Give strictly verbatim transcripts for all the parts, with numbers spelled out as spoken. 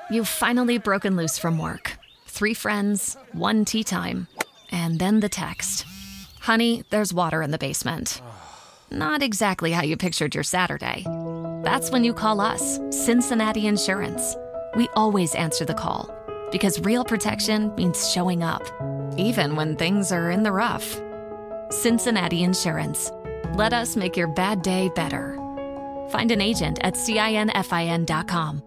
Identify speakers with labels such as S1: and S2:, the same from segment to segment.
S1: You've finally broken loose from work. Three friends, one tea time, and then the text. Honey, there's water in the basement. Not exactly how you pictured your Saturday. That's when you call us, Cincinnati Insurance. We always answer the call because real protection means showing up, even when things are in the rough. Cincinnati Insurance. Let us make your bad day better. Find an agent at cinfin dot com.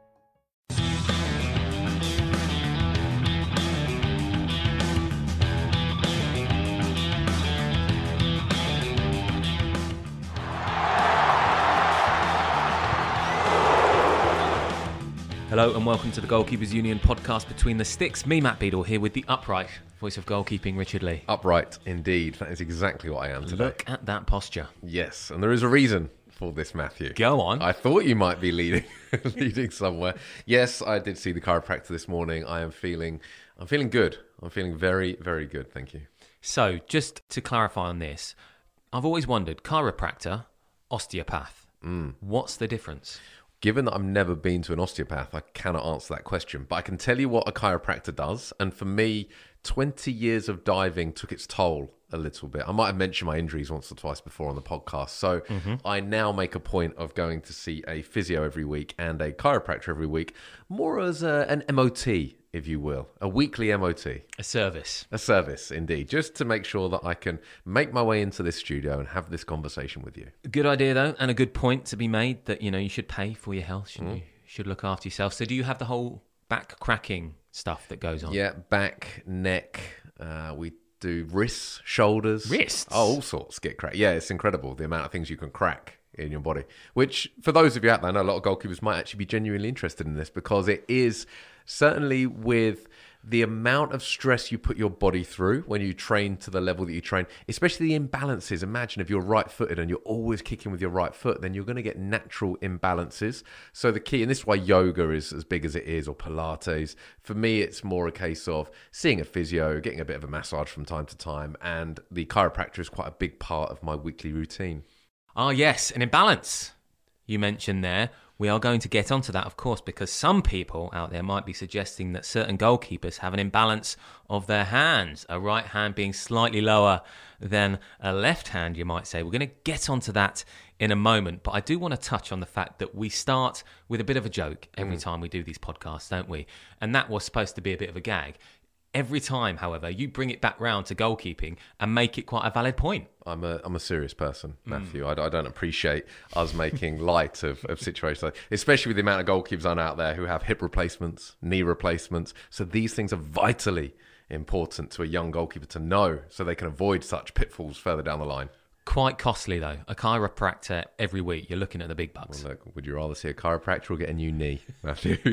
S2: Hello and welcome to the Goalkeepers Union podcast Between the Sticks. Me, Matt Beadle, here with the upright voice of goalkeeping, Richard Lee.
S3: Upright, indeed. That is exactly what I am today.
S2: Look at that posture.
S3: Yes, and there is a reason for this, Matthew.
S2: Go on.
S3: I thought you might be leading leading somewhere. Yes, I did see the chiropractor this morning. I am feeling, I'm feeling good. I'm feeling very, very good. Thank you.
S2: So, just to clarify on this, I've always wondered, chiropractor, osteopath. Mm. What's the difference?
S3: Given that I've never been to an osteopath, I cannot answer that question. But I can tell you what a chiropractor does. And for me, twenty years of diving took its toll a little bit. I might have mentioned my injuries once or twice before on the podcast. So mm-hmm. I now make a point of going to see a physio every week and a chiropractor every week, more as a, an M O T, if you will, a weekly M O T.
S2: A service.
S3: A service, indeed, just to make sure that I can make my way into this studio and have this conversation with you.
S2: Good idea, though, and a good point to be made that, you know, you should pay for your health, shouldn't mm. you? You should look after yourself. So do you have the whole back cracking stuff that goes on?
S3: Yeah, back, neck, uh, we do wrists, shoulders.
S2: Wrists?
S3: Oh, all sorts get cracked. Yeah, it's incredible the amount of things you can crack in your body, which for those of you out there, I know a lot of goalkeepers might actually be genuinely interested in this because it is certainly with the amount of stress you put your body through when you train to the level that you train, especially the imbalances. Imagine if you're right-footed and you're always kicking with your right foot, then you're going to get natural imbalances. So the key, and this is why yoga is as big as it is, or Pilates. For me, it's more a case of seeing a physio, getting a bit of a massage from time to time, and the chiropractor is quite a big part of my weekly routine.
S2: Ah, yes, an imbalance you mentioned there. We are going to get onto that, of course, because some people out there might be suggesting that certain goalkeepers have an imbalance of their hands, a right hand being slightly lower than a left hand, you might say. We're going to get onto that in a moment, but I do want to touch on the fact that we start with a bit of a joke every mm. time we do these podcasts, don't we? And that was supposed to be a bit of a gag. Every time, however, you bring it back round to goalkeeping and make it quite a valid point.
S3: I'm a I'm a serious person, Matthew. Mm. I, I don't appreciate us making light of, of situations, like, especially with the amount of goalkeepers on out there who have hip replacements, knee replacements. So these things are vitally important to a young goalkeeper to know so they can avoid such pitfalls further down the line.
S2: Quite costly, though. A chiropractor every week, you're looking at the big bucks.
S3: Well, look, would you rather see a chiropractor or get a new knee, Matthew?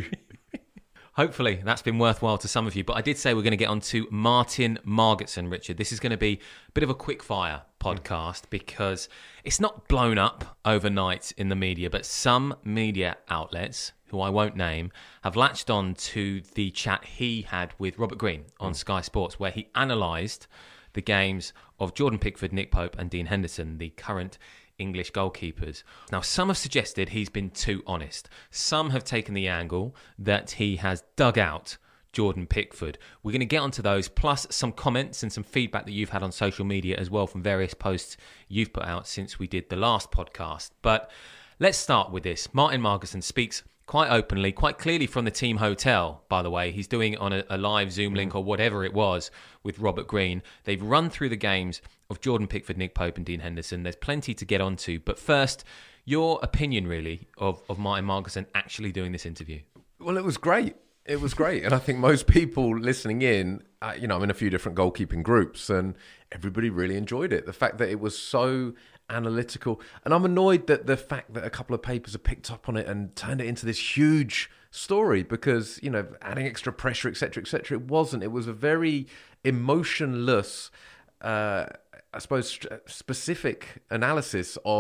S2: Hopefully that's been worthwhile to some of you. But I did say we're going to get on to Martin Margetson, Richard. This is going to be a bit of a quick-fire podcast because it's not blown up overnight in the media, but some media outlets, who I won't name, have latched on to the chat he had with Robert Green on mm. Sky Sports, where he analysed the games of Jordan Pickford, Nick Pope and Dean Henderson, the current English goalkeepers. Now, some have suggested he's been too honest. Some have taken the angle that he has dug out Jordan Pickford. We're going to get onto those, plus some comments and some feedback that you've had on social media as well from various posts you've put out since we did the last podcast. But let's start with this. Martin Margetson speaks quite openly, quite clearly from the team hotel, by the way. He's doing it on a, a live Zoom link or whatever it was with Robert Green. They've run through the games of Jordan Pickford, Nick Pope and Dean Henderson. There's plenty to get onto. But first, your opinion, really, of, of Martin Margetson actually doing this interview.
S3: Well, it was great. It was great. And I think most people listening in, uh, you know, I'm in a few different goalkeeping groups and everybody really enjoyed it. The fact that it was so analytical. And I'm annoyed that the fact that a couple of papers have picked up on it and turned it into this huge story because, you know, adding extra pressure, et cetera, et cetera. It wasn't. It was a very emotionless, uh, I suppose, st- specific analysis of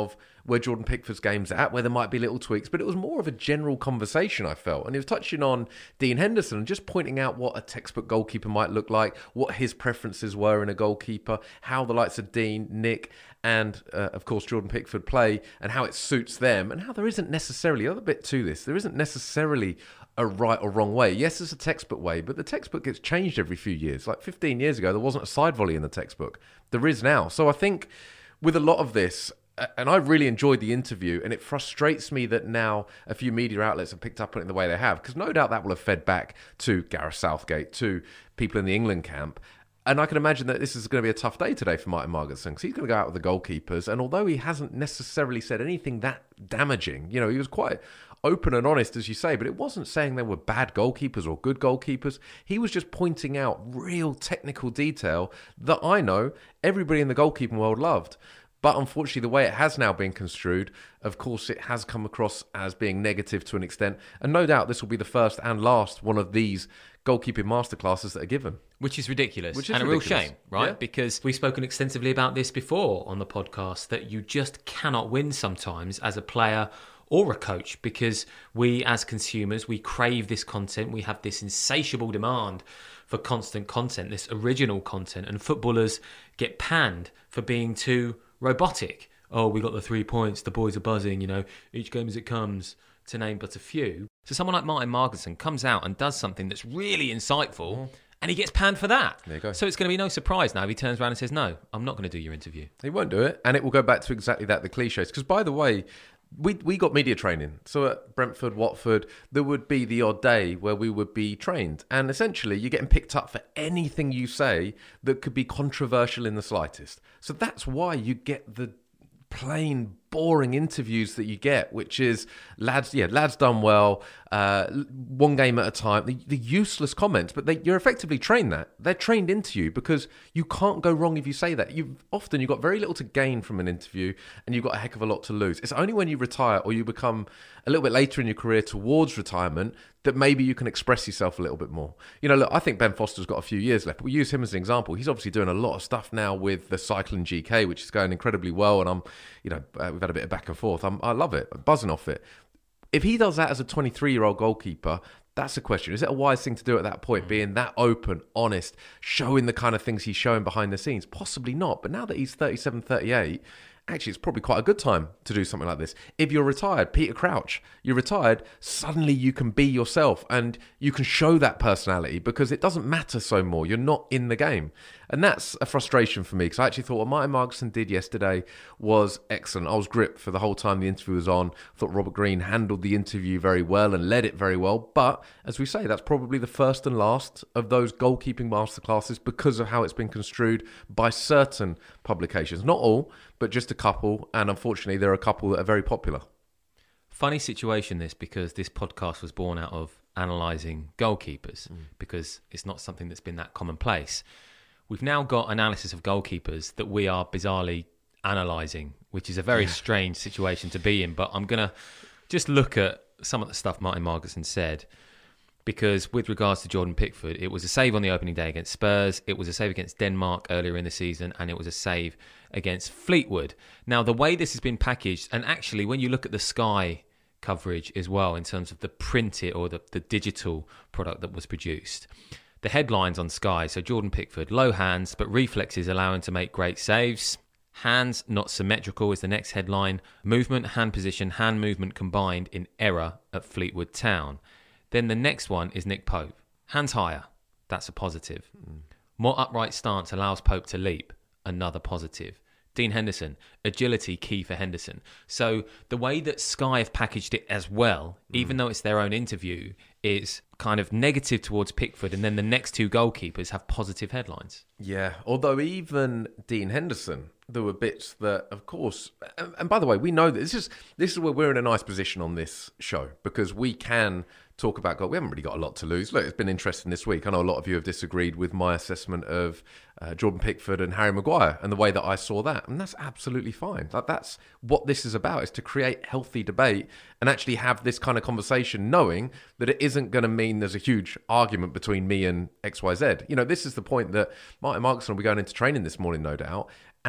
S3: where Jordan Pickford's game's at, where there might be little tweaks, but it was more of a general conversation, I felt. And he was touching on Dean Henderson and just pointing out what a textbook goalkeeper might look like, what his preferences were in a goalkeeper, how the likes of Dean, Nick, and uh, of course Jordan Pickford play, and how it suits them, and how there isn't necessarily, a other bit to this, there isn't necessarily a right or wrong way. Yes, there's a textbook way, but the textbook gets changed every few years. Like fifteen years ago, there wasn't a side volley in the textbook. There is now. So I think with a lot of this, and I really enjoyed the interview, and it frustrates me that now a few media outlets have picked up on it in the way they have, because no doubt that will have fed back to Gareth Southgate, to people in the England camp. And I can imagine that this is going to be a tough day today for Martin Margetson, because he's going to go out with the goalkeepers. And although he hasn't necessarily said anything that damaging, you know, he was quite open and honest, as you say, but it wasn't saying there were bad goalkeepers or good goalkeepers. He was just pointing out real technical detail that I know everybody in the goalkeeping world loved. But unfortunately, the way it has now been construed, of course, it has come across as being negative to an extent. And no doubt this will be the first and last one of these goalkeeping masterclasses that are given.
S2: Which is ridiculous.
S3: Which is
S2: and
S3: ridiculous.
S2: a real shame, right?
S3: Yeah.
S2: Because we've spoken extensively about this before on the podcast, that you just cannot win sometimes as a player or a coach, because we as consumers, we crave this content. We have this insatiable demand for constant content, this original content, and footballers get panned for being too robotic. Oh, we got the three points, the boys are buzzing, you know, each game as it comes, to name but a few. So someone like Martin Margetson comes out and does something that's really insightful, mm. and he gets panned for that.
S3: There you go.
S2: So it's going to be no surprise now if he turns around and says, no, I'm not going to do your interview.
S3: He won't do it, and it will go back to exactly that, the cliches. Because, by the way, we we got media training. So at Brentford, Watford, there would be the odd day where we would be trained. And essentially, you're getting picked up for anything you say that could be controversial in the slightest. So that's why you get the plain, boring interviews that you get, which is lads, yeah, lads done well, uh, one game at a time, the, the useless comments, but they, you're effectively trained that. They're trained into you because you can't go wrong if you say that. You've often, you've got very little to gain from an interview and you've got a heck of a lot to lose. It's only when you retire or you become a little bit later in your career towards retirement that maybe you can express yourself a little bit more. You know, look, I think Ben Foster's got a few years left, but we use him as an example. He's obviously doing a lot of stuff now with the Cycling G K, which is going incredibly well, and I'm, you know, uh, we've had a bit of back and forth. I'm, I love it. I'm buzzing off it. If he does that as a twenty-three-year-old goalkeeper, that's a question. Is it a wise thing to do at that point, being that open, honest, showing the kind of things he's showing behind the scenes? Possibly not. But now that he's thirty-seven, thirty-eight, actually, it's probably quite a good time to do something like this. If you're retired, Peter Crouch, you're retired, suddenly you can be yourself and you can show that personality because it doesn't matter so more. You're not in the game. And that's a frustration for me because I actually thought what Martin Margetson did yesterday was excellent. I was gripped for the whole time the interview was on. I thought Robert Green handled the interview very well and led it very well. But as we say, that's probably the first and last of those goalkeeping masterclasses because of how it's been construed by certain publications. Not all, but just a couple. And unfortunately, there are a couple that are very popular.
S2: Funny situation this, because this podcast was born out of analysing goalkeepers mm. because it's not something that's been that commonplace. We've now got analysis of goalkeepers that we are bizarrely analysing, which is a very yeah. strange situation to be in. But I'm going to just look at some of the stuff Martin Margetson said, because with regards to Jordan Pickford, it was a save on the opening day against Spurs, it was a save against Denmark earlier in the season, and it was a save against Fleetwood. Now, the way this has been packaged, and actually when you look at the Sky coverage as well in terms of the printed or the, the digital product that was produced, the headlines on Sky, so Jordan Pickford, low hands, but reflexes allow him to make great saves. Hands not symmetrical is the next headline. Movement, hand position, hand movement combined in error at Fleetwood Town. Then the next one is Nick Pope. Hands higher. That's a positive. Mm. More upright stance allows Pope to leap. Another positive. Dean Henderson. Agility key for Henderson. So the way that Sky have packaged it as well, mm. even though it's their own interview, is kind of negative towards Pickford, and then the next two goalkeepers have positive headlines.
S3: Yeah, although even Dean Henderson, there were bits that, of course, and, and by the way, we know that this is this is where we're in a nice position on this show because we can talk about goal. We haven't really got a lot to lose. Look, it's been interesting this week. I know a lot of you have disagreed with my assessment of uh, Jordan Pickford and Harry Maguire and the way that I saw that, and that's absolutely fine. Like, that's what this is about, is to create healthy debate and actually have this kind of conversation, knowing that it isn't going to mean there's a huge argument between me and X Y Z. You know, this is the point that Martin Margetson will be going into training this morning, no doubt. And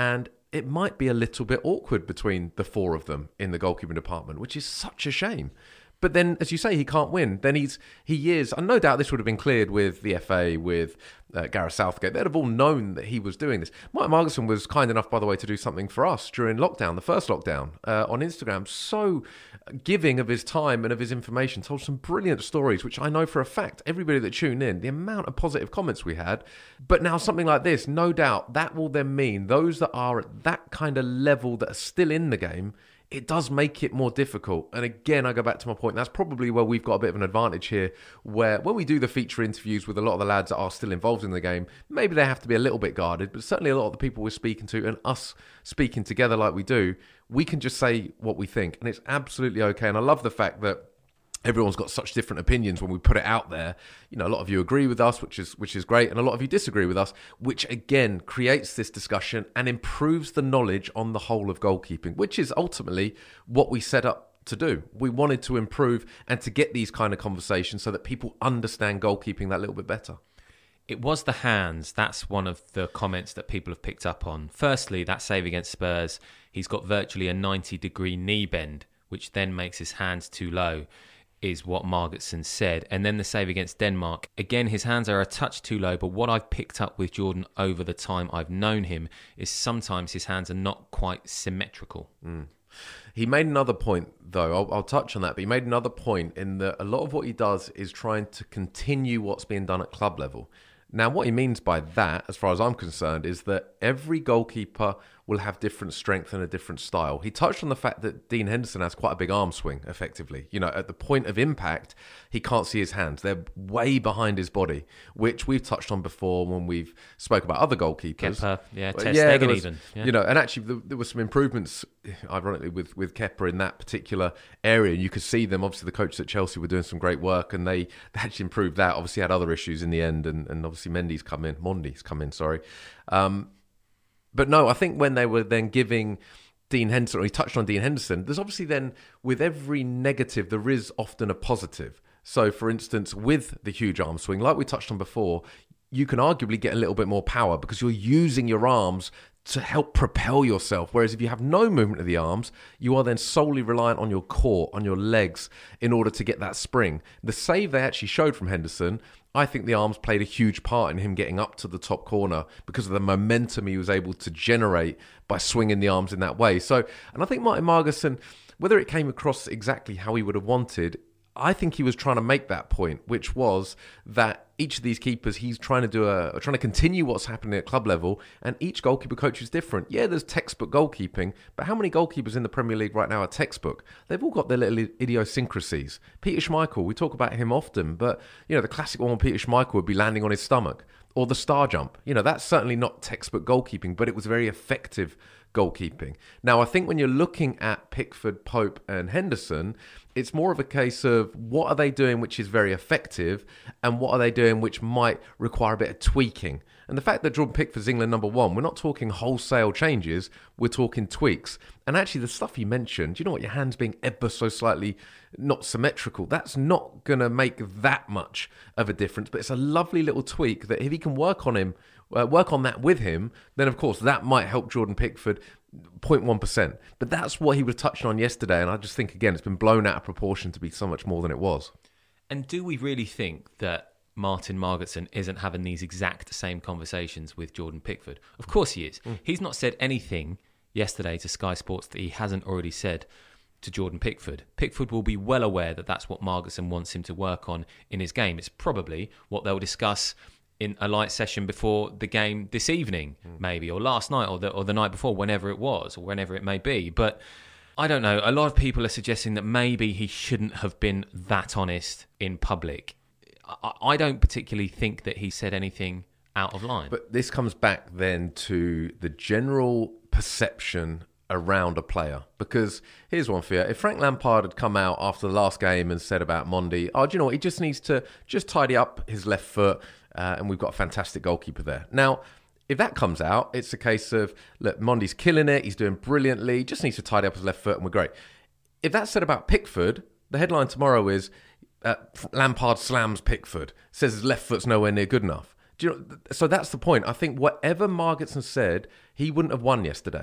S3: it might be a little bit awkward between the four of them in the goalkeeping department, which is such a shame. But then, as you say, he can't win. Then he's he is, and no doubt this would have been cleared with the F A, with uh, Gareth Southgate. They'd have all known that he was doing this. Mike Margerson was kind enough, by the way, to do something for us during lockdown, the first lockdown, uh, on Instagram. So giving of his time and of his information, told some brilliant stories, which I know for a fact, everybody that tuned in, the amount of positive comments we had. But now something like this, no doubt, that will then mean those that are at that kind of level that are still in the game, it does make it more difficult. And again, I go back to my point. That's probably where we've got a bit of an advantage here, where when we do the feature interviews with a lot of the lads that are still involved in the game, maybe they have to be a little bit guarded, but certainly a lot of the people we're speaking to and us speaking together like we do, we can just say what we think. And it's absolutely okay. And I love the fact that everyone's got such different opinions when we put it out there. You know, a lot of you agree with us, which is which is great, and a lot of you disagree with us, which again creates this discussion and improves the knowledge on the whole of goalkeeping, which is ultimately what we set up to do. We wanted to improve and to get these kind of conversations so that people understand goalkeeping that little bit better.
S2: It was the hands. That's one of the comments that people have picked up on. Firstly, that save against Spurs, he's got virtually a ninety degree knee bend, which then makes his hands too low, is what Margetson said. And then the save against Denmark. Again, his hands are a touch too low, but what I've picked up with Jordan over the time I've known him is sometimes his hands are not quite symmetrical.
S3: Mm. He made another point, though, I'll, I'll touch on that, but he made another point in that a lot of what he does is trying to continue what's being done at club level. Now, what he means by that, as far as I'm concerned, is that every goalkeeper will have different strength and a different style. He touched on the fact that Dean Henderson has quite a big arm swing, effectively. You know, at the point of impact, he can't see his hands. They're way behind his body, which we've touched on before when we've spoke about other goalkeepers.
S2: Kepa, yeah, Ter
S3: yeah,
S2: Stegen
S3: was,
S2: even. Yeah.
S3: You know, and actually there, there were some improvements, ironically, with, with Kepa in that particular area. And you could see them, obviously the coaches at Chelsea were doing some great work and they, they actually improved that. Obviously had other issues in the end, and, and obviously Mendy's come in, Mondy's come in, sorry. Um, But no, I think when they were then giving Dean Henderson, or he touched on Dean Henderson, there's obviously then, with every negative, there is often a positive. So, for instance, with the huge arm swing, like we touched on before, you can arguably get a little bit more power because you're using your arms to help propel yourself. Whereas if you have no movement of the arms, you are then solely reliant on your core, on your legs, in order to get that spring. The save they actually showed from Henderson, I think the arms played a huge part in him getting up to the top corner because of the momentum he was able to generate by swinging the arms in that way. So, and I think Martin Margerson, whether it came across exactly how he would have wanted, I think he was trying to make that point, which was that each of these keepers, he's trying to do a, trying to continue what's happening at club level, and each goalkeeper coach is different. Yeah, there's textbook goalkeeping, but how many goalkeepers in the Premier League right now are textbook? They've all got their little idiosyncrasies. Peter Schmeichel, we talk about him often, but you know the classic one, Peter Schmeichel would be landing on his stomach, or the star jump. You know, that's certainly not textbook goalkeeping, but it was very effective goalkeeping. Now, I think when you're looking at Pickford, Pope and Henderson, it's more of a case of what are they doing which is very effective and what are they doing which might require a bit of tweaking. And the fact that Jordan Pickford's England number one, we're not talking wholesale changes, we're talking tweaks. And actually the stuff you mentioned, you know what, your hands being ever so slightly not symmetrical, that's not going to make that much of a difference. But it's a lovely little tweak that if he can work on him, uh, work on that with him, then of course that might help Jordan Pickford zero point one percent. But that's what he was touching on yesterday. And I just think, again, it's been blown out of proportion to be so much more than it was.
S2: And do we really think that Martin Margetson isn't having these exact same conversations with Jordan Pickford? Of course he is. Mm. He's not said anything yesterday to Sky Sports that he hasn't already said to Jordan Pickford. Pickford will be well aware that that's what Margetson wants him to work on in his game. It's probably what they'll discuss in a light session before the game this evening, mm. maybe, or last night, or the, or the night before, whenever it was, or whenever it may be. But I don't know. A lot of people are suggesting that maybe he shouldn't have been that honest in public. I, I don't particularly think that he said anything out of line.
S3: But this comes back then to the general perception around a player. Because here's one for you. If Frank Lampard had come out after the last game and said about Mondy, oh, do you know what? He just needs to just tidy up his left foot, uh, and we've got a fantastic goalkeeper there. Now, if that comes out, it's a case of, look, Mondy's killing it, he's doing brilliantly, just needs to tidy up his left foot and we're great. If that's said about Pickford, the headline tomorrow is, uh, Lampard slams Pickford, says his left foot's nowhere near good enough. Do you know, so that's the point. I think whatever Margetson said, he wouldn't have won yesterday.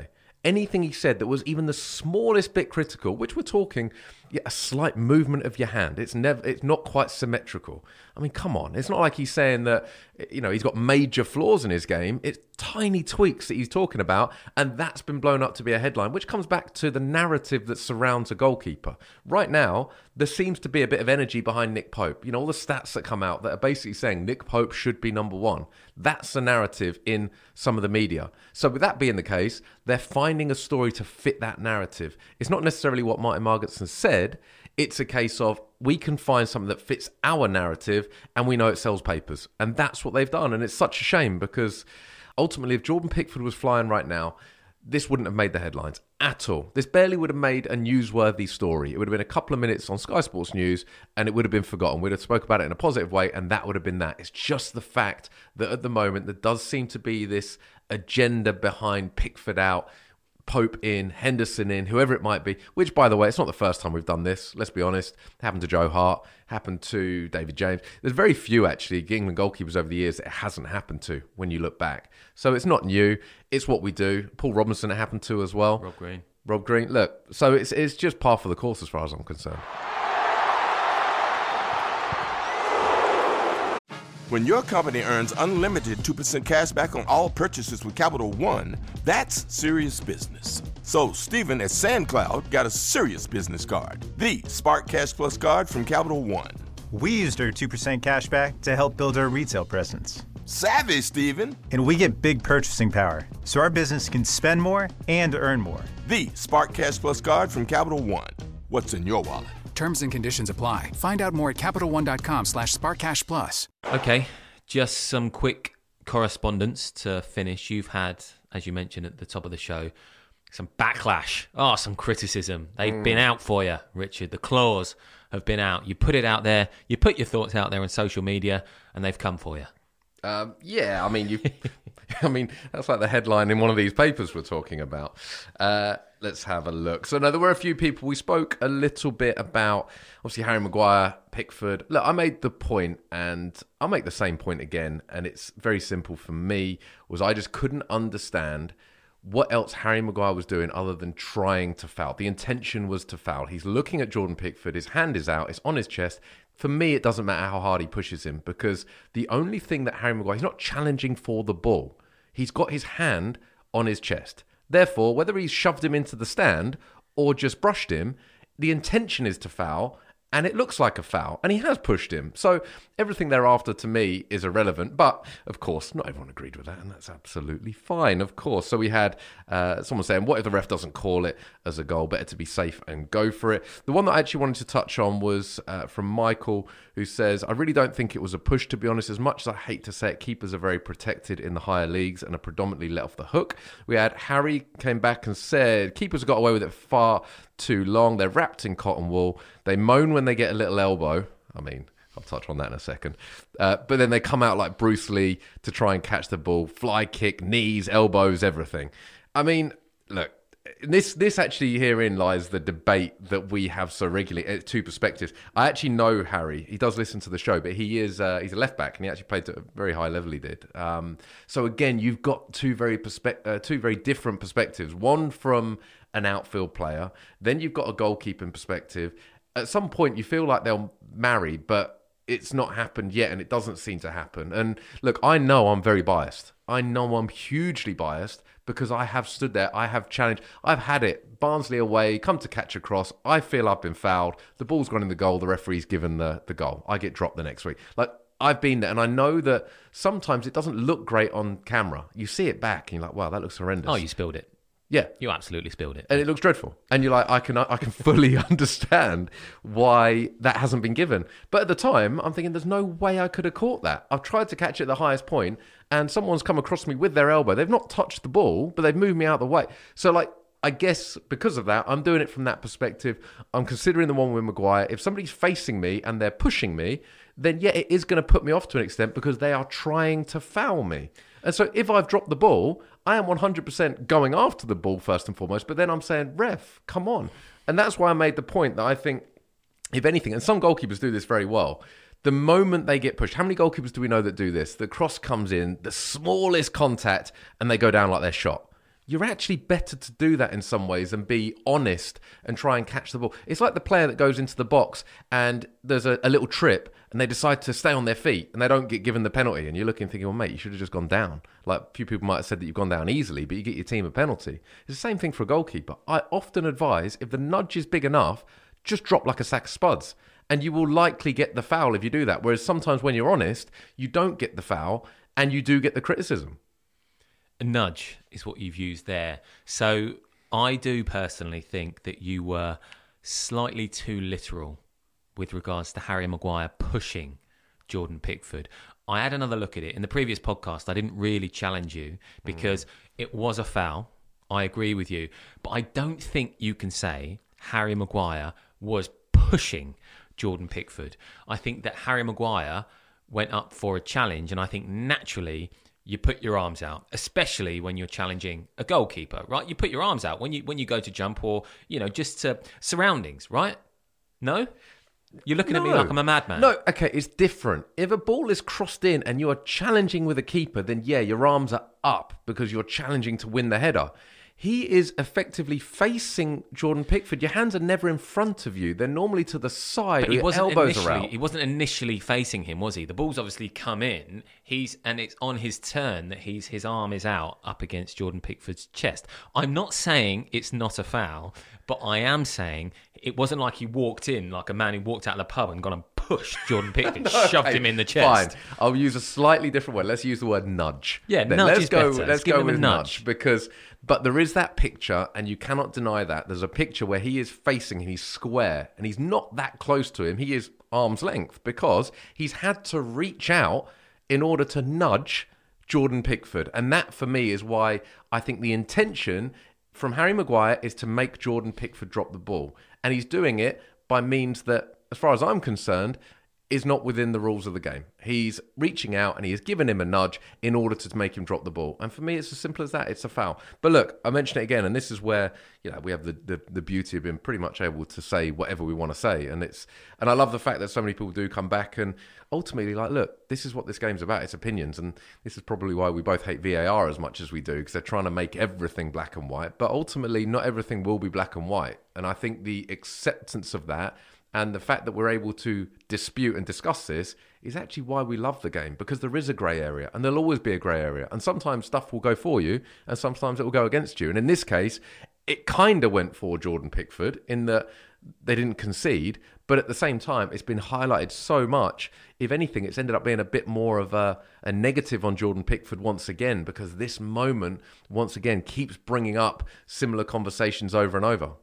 S3: anything he said that was even the smallest bit critical, which we're talking yeah, a slight movement of your hand. It's never, it's not quite symmetrical. I mean, come on. It's not like he's saying that, you know, he's got major flaws in his game. It's tiny tweaks that he's talking about, and that's been blown up to be a headline, which comes back to the narrative that surrounds a goalkeeper. Right now, there seems to be a bit of energy behind Nick Pope. You know, all the stats that come out that are basically saying Nick Pope should be number one. That's the narrative in some of the media. So with that being the case, they're finding a story to fit that narrative. It's not necessarily what Martin Margetson said. It's a case of we can find something that fits our narrative and we know it sells papers. And that's what they've done. And it's such a shame because ultimately, if Jordan Pickford was flying right now, this wouldn't have made the headlines at all. This barely would have made a newsworthy story. It would have been a couple of minutes on Sky Sports News and it would have been forgotten. We'd have spoke about it in a positive way and that would have been that. It's just the fact that at the moment there does seem to be this agenda behind Pickford out, Pope in, Henderson in, whoever it might be, which, by the way, it's not the first time we've done this. Let's be honest. It happened to Joe Hart, happened to David James. There's very few, actually, England goalkeepers over the years that it hasn't happened to when you look back. So it's not new. It's what we do. Paul Robinson it happened to as well.
S2: Rob Green.
S3: Rob Green. Look, so it's it's just par for the course as far as I'm concerned.
S4: When your company earns unlimited two percent cash back on all purchases with Capital One, that's serious business. So Stephen at SandCloud got a serious business card, the Spark Cash Plus card from Capital One.
S5: We used our two percent cash back to help build our retail presence.
S4: Savvy, Stephen.
S5: And we get big purchasing power, so our business can spend more and earn more.
S4: The Spark Cash Plus card from Capital One. What's in your wallet?
S6: Terms and conditions apply. Find out more at CapitalOne.com slash SparkCashPlus.
S2: Okay, just some quick correspondence to finish. You've had, as you mentioned at the top of the show, some backlash. Oh, some criticism. They've mm. been out for you, Richard. The claws have been out. You put it out there. You put your thoughts out there on social media, and they've come for you.
S3: Um, yeah, I mean, you. I mean, that's like the headline in one of these papers we're talking about. Uh, let's have a look. So, no, there were a few people. We spoke a little bit about, obviously, Harry Maguire, Pickford. Look, I made the point, and I'll make the same point again, and it's very simple for me, was I just couldn't understand what else Harry Maguire was doing other than trying to foul. The intention was to foul. He's looking at Jordan Pickford. His hand is out. It's on his chest. For me, it doesn't matter how hard he pushes him because the only thing that Harry Maguire, he's not challenging for the ball. He's got his hand on his chest. Therefore, whether he's shoved him into the stand or just brushed him, the intention is to foul, and it looks like a foul, and he has pushed him. So everything thereafter to me is irrelevant. But, of course, not everyone agreed with that, and that's absolutely fine, of course. So we had uh, someone saying, what if the ref doesn't call it as a goal? Better to be safe and go for it. The one that I actually wanted to touch on was uh, from Michael, who says, I really don't think it was a push, to be honest. As much as I hate to say it, keepers are very protected in the higher leagues and are predominantly let off the hook. We had Harry came back and said, keepers got away with it far too long. They're wrapped in cotton wool. They moan when they get a little elbow. I mean, I'll touch on that in a second. Uh, but then they come out like Bruce Lee to try and catch the ball. Fly kick, knees, elbows, everything. I mean, look, this this actually herein lies the debate that we have so regularly. It's two perspectives. I actually know Harry. He does listen to the show, but he is uh, he's a left back, and he actually played at a very high level. He did. Um, so again, you've got two very perspe- uh, two very different perspectives. One from an outfield player, then you've got a goalkeeping perspective. At some point, you feel like they'll marry, but it's not happened yet, and it doesn't seem to happen. And look, I know I'm very biased. I know I'm hugely biased because I have stood there. I have challenged. I've had it. Barnsley away, come to catch a cross. I feel I've been fouled. The ball's gone in the goal. The referee's given the, the goal. I get dropped the next week. Like, I've been there, and I know that sometimes it doesn't look great on camera. You see it back, and you're like, wow, that looks horrendous.
S2: Oh, you spilled it.
S3: Yeah.
S2: You absolutely spilled it.
S3: And it looks dreadful. And you're like, I can I can fully understand why that hasn't been given. But at the time, I'm thinking there's no way I could have caught that. I've tried to catch it at the highest point, and someone's come across me with their elbow. They've not touched the ball, but they've moved me out of the way. So, like, I guess because of that, I'm doing it from that perspective. I'm considering the one with Maguire. If somebody's facing me and they're pushing me, then yeah, it is going to put me off to an extent because they are trying to foul me. And so if I've dropped the ball, I am one hundred percent going after the ball first and foremost, but then I'm saying, ref, come on. And that's why I made the point that I think, if anything, and some goalkeepers do this very well, the moment they get pushed, how many goalkeepers do we know that do this? The cross comes in, the smallest contact, and they go down like they're shot. you're actually better to do that in some ways and be honest and try and catch the ball. It's like the player that goes into the box and there's a, a little trip and they decide to stay on their feet and they don't get given the penalty. And you're looking thinking, well, mate, you should have just gone down. Like a few people might have said that you've gone down easily, but you get your team a penalty. It's the same thing for a goalkeeper. I often advise if the nudge is big enough, just drop like a sack of spuds. And you will likely get the foul if you do that. Whereas sometimes when you're honest, you don't get the foul and you do get the criticism.
S2: A nudge is what you've used there. So I do personally think that you were slightly too literal with regards to Harry Maguire pushing Jordan Pickford. I had another look at it. In the previous podcast, I didn't really challenge you because mm. it was a foul. I agree with you. But I don't think you can say Harry Maguire was pushing Jordan Pickford. I think that Harry Maguire went up for a challenge, and I think naturally you put your arms out, especially when you're challenging a goalkeeper, right? You put your arms out when you when you go to jump or, you know, just to surroundings, right? No? You're looking
S3: no.
S2: at me like I'm a madman.
S3: No, okay, it's different. If a ball is crossed in and you are challenging with a keeper, then yeah, your arms are up because you're challenging to win the header. He is effectively facing Jordan Pickford. Your hands are never in front of you. They're normally to the side.
S2: But he
S3: your
S2: wasn't
S3: elbows
S2: initially,
S3: are out.
S2: He wasn't initially facing him, was he? The ball's obviously come in. He's and it's on his turn that he's his arm is out up against Jordan Pickford's chest. I'm not saying it's not a foul, but I am saying it wasn't like he walked in like a man who walked out of the pub and gone and pushed Jordan Pickford, no, shoved
S3: okay,
S2: him in the chest.
S3: Fine. I'll use a slightly different word. Let's use the word nudge.
S2: Yeah,
S3: then
S2: nudge
S3: let's
S2: is
S3: go,
S2: better.
S3: Let's
S2: Give
S3: go
S2: him a
S3: with
S2: nudge.
S3: nudge because, but there is that picture, and you cannot deny that. There's a picture where he is facing him, he's square, and he's not that close to him. He is arm's length because he's had to reach out in order to nudge Jordan Pickford, and that for me is why I think the intention from Harry Maguire is to make Jordan Pickford drop the ball, and he's doing it by means that, as far as I'm concerned, is not within the rules of the game. He's reaching out and he has given him a nudge in order to make him drop the ball. And for me, it's as simple as that. It's a foul. But look, I mention it again, and this is where, you know, we have the, the, the beauty of being pretty much able to say whatever we want to say. And it's and I love the fact that so many people do come back and ultimately like, look, this is what this game's about. It's opinions. And this is probably why we both hate V A R as much as we do, because they're trying to make everything black and white. But ultimately, not everything will be black and white. And I think the acceptance of that and the fact that we're able to dispute and discuss this is actually why we love the game, because there is a grey area and there'll always be a grey area. And sometimes stuff will go for you and sometimes it will go against you. And in this case, it kind of went for Jordan Pickford in that they didn't concede. But at the same time, it's been highlighted so much. If anything, it's ended up being a bit more of a, a negative on Jordan Pickford once again, because this moment, once again, keeps bringing up similar conversations over and over.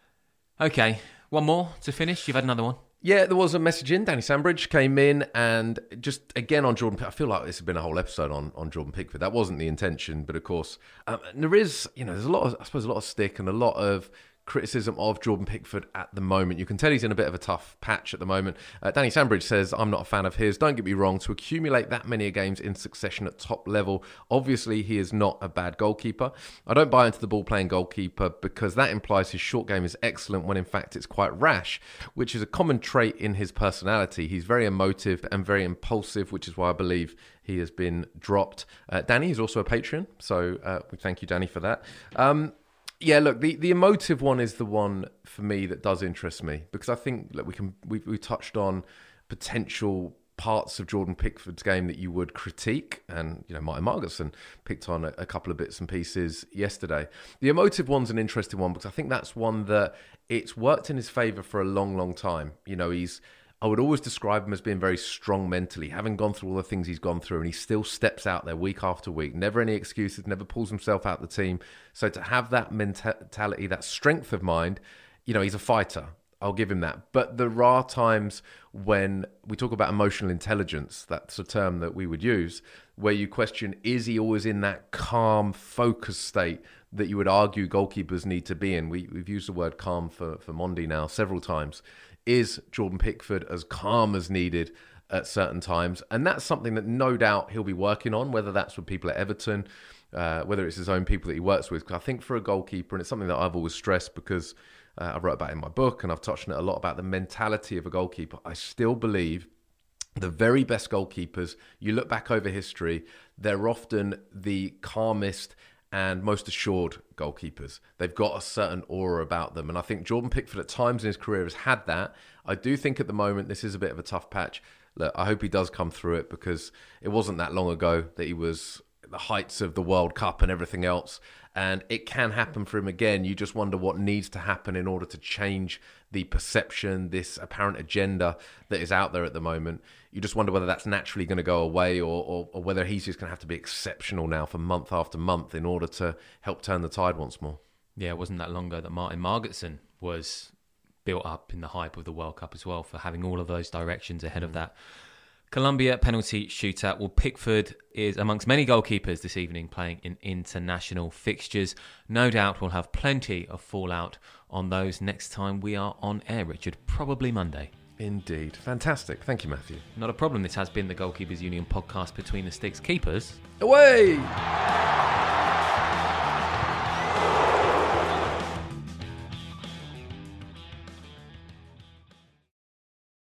S2: Okay. One more to finish. You've had another one.
S3: Yeah, there was a message in. Danny Sambridge came in and just, again, on Jordan Pickford. I feel like this has been a whole episode on, on Jordan Pickford. That wasn't the intention, but of course, um, there is, you know, there's a lot of, I suppose, a lot of stick and a lot of criticism of Jordan Pickford at the moment. You can tell he's in a bit of a tough patch at the moment. Uh, Danny Sambridge says, I'm not a fan of his. Don't get me wrong, to accumulate that many games in succession at top level, obviously he is not a bad goalkeeper. I don't buy into the ball-playing goalkeeper because that implies his short game is excellent when in fact it's quite rash, which is a common trait in his personality. He's very emotive and very impulsive, which is why I believe he has been dropped. Uh, Danny is also a Patreon, so uh, we thank you, Danny, for that. Um, Yeah, look, the, the emotive one is the one for me that does interest me, because I think look, we can we we touched on potential parts of Jordan Pickford's game that you would critique, and you know Martin Margetson picked on a, a couple of bits and pieces yesterday. The emotive one's an interesting one because I think that's one that it's worked in his favour for a long, long time. You know, he's I would always describe him as being very strong mentally, having gone through all the things he's gone through, and he still steps out there week after week. Never any excuses, never pulls himself out of the team. So to have that mentality, that strength of mind, you know, he's a fighter. I'll give him that. But there are times when we talk about emotional intelligence, that's a term that we would use, where you question, is he always in that calm, focused state that you would argue goalkeepers need to be in? We, we've used the word calm for, for Mondi now several times. Is Jordan Pickford as calm as needed at certain times? And that's something that no doubt he'll be working on, whether that's with people at Everton, uh, whether it's his own people that he works with. I think for a goalkeeper, and it's something that I've always stressed because uh, I wrote about it in my book and I've touched on it a lot about the mentality of a goalkeeper. I still believe the very best goalkeepers, you look back over history, they're often the calmest and most assured goalkeepers. They've got a certain aura about them. And I think Jordan Pickford at times in his career has had that. I do think at the moment this is a bit of a tough patch. Look, I hope he does come through it, because it wasn't that long ago that he was at the heights of the World Cup and everything else. And it can happen for him again. You just wonder what needs to happen in order to change the perception, this apparent agenda that is out there at the moment. You just wonder whether that's naturally going to go away, or, or, or whether he's just going to have to be exceptional now for month after month in order to help turn the tide once more.
S2: Yeah, it wasn't that long ago that Martin Margetson was built up in the hype of the World Cup as well, for having all of those directions ahead of that. Colombia penalty shootout. Well, Pickford is amongst many goalkeepers this evening playing in international fixtures. No doubt we'll have plenty of fallout on those next time we are on air, Richard. Probably Monday.
S3: Indeed. Fantastic. Thank you, Matthew.
S2: Not a problem. This has been the Goalkeepers Union podcast between the Sticks Keepers.
S3: Away!